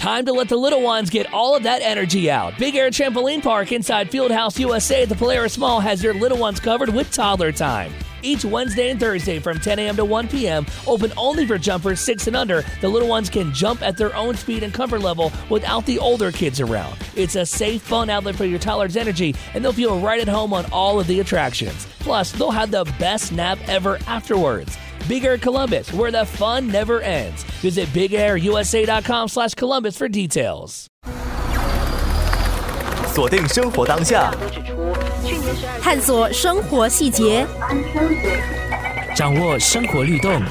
Time to let the little ones get all of that energy out. Big Air Trampoline Park inside Fieldhouse USA at the Polaris Mall has your little ones covered with toddler time. Each Wednesday and Thursday from 10 a.m. to 1 p.m., open only for jumpers 6 and under. The little ones can jump at their own speed and comfort level without the older kids around. It's a safe, fun outlet for your toddler's energy, and they'll feel right at home on all of the attractions. Plus, they'll have the best nap ever afterwards. Big Air Columbus, where the fun never ends. Visit BigAirUSA.com/Columbus for details. 锁定生活当下， 探索生活细节， 掌握生活律动，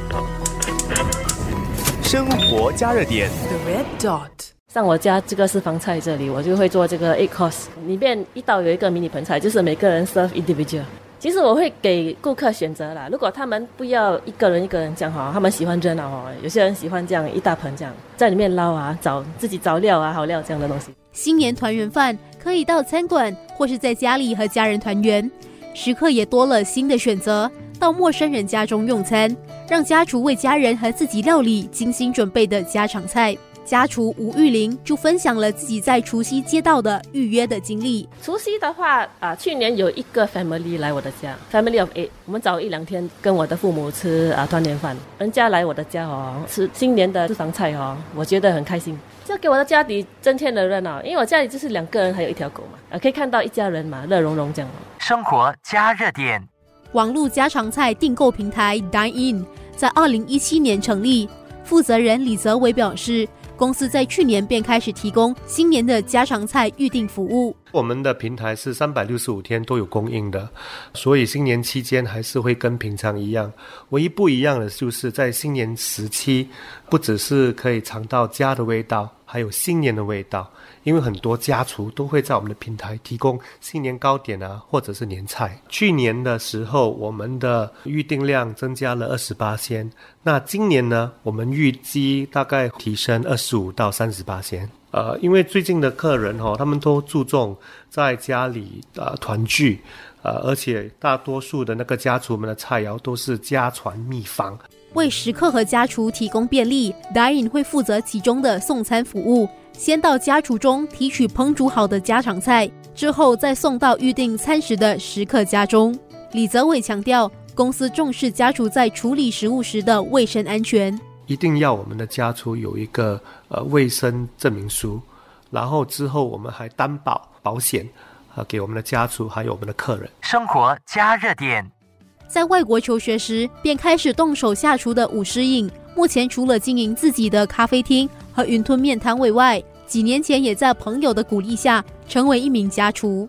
生活加热点。 The Red Dot。 像我家这个私房菜这里，我就会做这个8 course， 里面一道有一个迷你盆菜，就是每个人 serve individual。其实我会给顾客选择啦，如果他们不要一个人一个人这样哈，他们喜欢热闹哈，有些人喜欢这样一大盆这样，在里面捞啊，自己找料啊，好料这样的东西。 新年团圆饭可以到餐馆或是在家里和家人团圆，食客也多了新的选择，到陌生人家中用餐，让家厨为家人和自己料理精心准备的家常菜。家厨吴玉玲就分享了自己在除夕接到的预约的经历。 除夕的话去年有一个 family 来我的家 ，family of 8， 我们早1-2天跟我的父母吃团年饭，人家来我的家吃新年的私房菜我觉得很开心，就给我的家里增添了热闹，因为我家里就是2个人还有1条狗嘛，可以看到一家人嘛，乐融融这样。 生活加热点。 网络家常菜订购平台 Dine In 在2017年成立，负责人李泽伟表示，公司在去年便开始提供新年的家常菜预订服务。 我们的平台是365天都有供应的，所以新年期间还是会跟平常一样，唯一不一样的就是在新年时期，不只是可以尝到家的味道，还有新年的味道，因为很多家厨都会在我们的平台提供新年糕点啊，或者是年菜。去年的时候我们的预订量增加了28%，那今年呢，我们预计大概提升25%到30%。因为最近的客人他们都注重在家里团聚，而且大多数的那个家厨们的菜肴都是家传秘方。 为食客和家厨提供便利， Dine In 会负责其中的送餐服务，先到家厨中提取烹煮好的家常菜，之后再送到预订餐食的食客家中。李泽伟强调，公司重视家厨在处理食物时的卫生安全， 一定要我们的家厨有一个卫生证明书，然后之后我们还担保保险给我们的家厨还有我们的客人。 生活加热点。 在外国求学时便开始动手下厨的武诗颖，目前除了经营自己的咖啡厅和云吞面摊位外，几年前也在朋友的鼓励下成为一名家厨。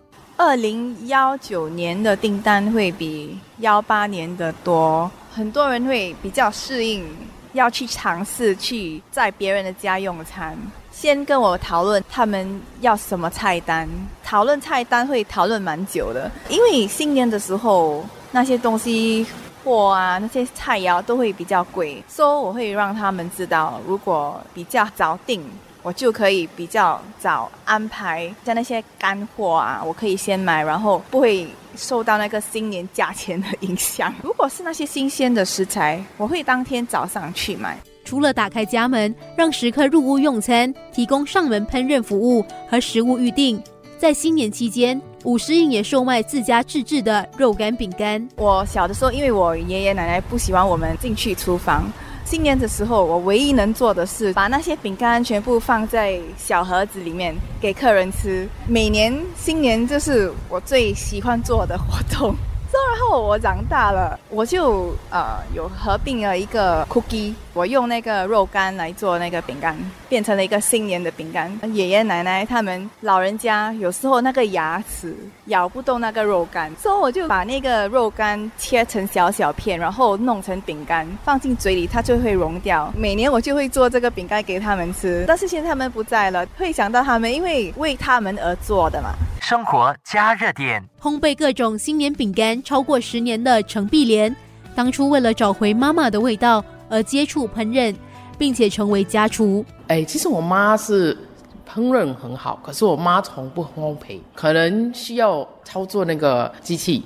2019年的订单会比18年的多，很多人会比较适应要去尝试去在别人的家用餐，先跟我讨论他们要什么菜单，讨论菜单会讨论蛮久的，因为新年的时候那些东西货啊，那些菜肴都会比较贵，所以我会让他们知道，如果比较早订，我就可以比较早安排，像那些干货啊，我可以先买，然后不会受到那个新年价钱的影响。如果是那些新鲜的食材，我会当天早上去买。 除了打开家门让食客入屋用餐，提供上门烹饪服务和食物预订，在新年期间，武诗颖也售卖自家自制的肉干饼干。 我小的时候，因为我爷爷奶奶不喜欢我们进去厨房，新年的时候我唯一能做的是把那些饼干全部放在小盒子里面给客人吃。每年新年就是我最喜欢做的活动。然后我长大了，我就有合并了一个 cookie， 我用那个肉干来做那个饼干，变成了一个新年的饼干。爷爷奶奶他们老人家有时候那个牙齿咬不动那个肉干，所以我就把那个肉干切成小小片，然后弄成饼干，放进嘴里它就会融掉。每年我就会做这个饼干给他们吃，但是现在他们不在了，会想到他们，因为为他们而做的嘛。 生活加热点。 烘焙各种新年饼干超过10年的程碧莲，当初为了找回妈妈的味道而接触烹饪，并且成为家厨。 其实我妈是烹饪很好，可是我妈从不烘焙，可能需要操作那个机器，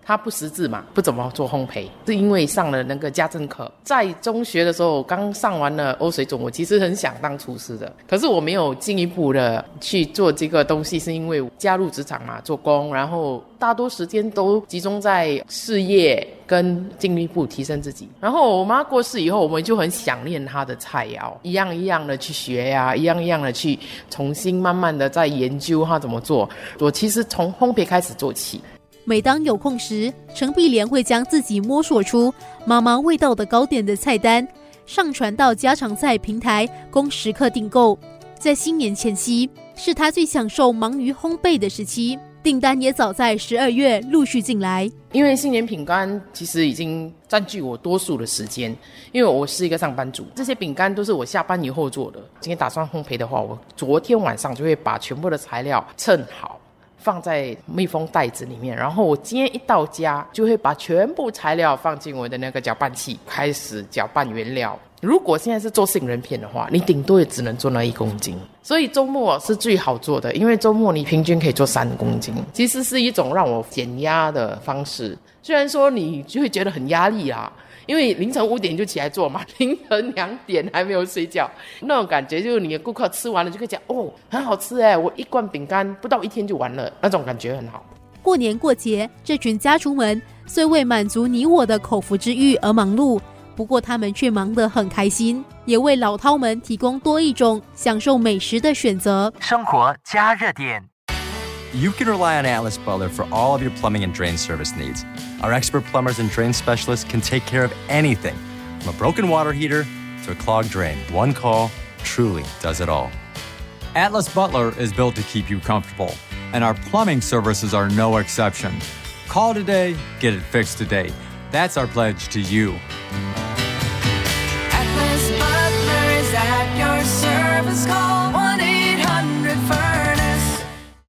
他不识字嘛，不怎么做烘焙，是因为上了那个家政课。在中学的时候刚上完了欧水准，我其实很想当厨师的，可是我没有进一步的去做这个东西，是因为加入职场嘛，做工，然后大多时间都集中在事业跟进一步提升自己。然后我妈过世以后，我们就很想念她的菜肴，一样一样的去学呀，一样一样的去重新慢慢的在研究她怎么做。我其实从烘焙开始做起。 每当有空时，陈碧莲会将自己摸索出妈妈味道的糕点的菜单上传到家常菜平台供食客订购。在新年前夕，是她最享受忙于烘焙的时期，订单也早在12月陆续进来。 因为新年饼干其实已经占据我多数的时间，因为我是一个上班族，这些饼干都是我下班以后做的。今天打算烘焙的话，我昨天晚上就会把全部的材料称好，放在密封袋子里面，然后我今天一到家就会把全部材料放进我的那个搅拌器，开始搅拌原料。如果现在是做杏仁片的话，你顶多也只能做那1公斤，所以周末是最好做的，因为周末你平均可以做3公斤，其实是一种让我减压的方式。虽然说你就会觉得很压力啊，因为凌晨5点就起来做嘛，凌晨2点还没有睡觉，那种感觉就是你的顾客吃完了就可以讲哦，很好吃耶，我1罐饼干不到1天就完了，那种感觉很好。 过年过节，这群家厨们虽为满足你我的口腹之欲而忙碌，不过他们却忙得很开心，也为老饕们提供多一种享受美食的选择。 生活加热点。 You can rely on Atlas Butler for all of your plumbing and drain service needs. Our expert plumbers and drain specialists can take care of anything, from a broken water heater to a clogged drain. One call truly does it all. Atlas Butler is built to keep you comfortable, and our plumbing services are no exception. Call today, get it fixed today. That's our pledge to you. Atlas Butler is at your service call.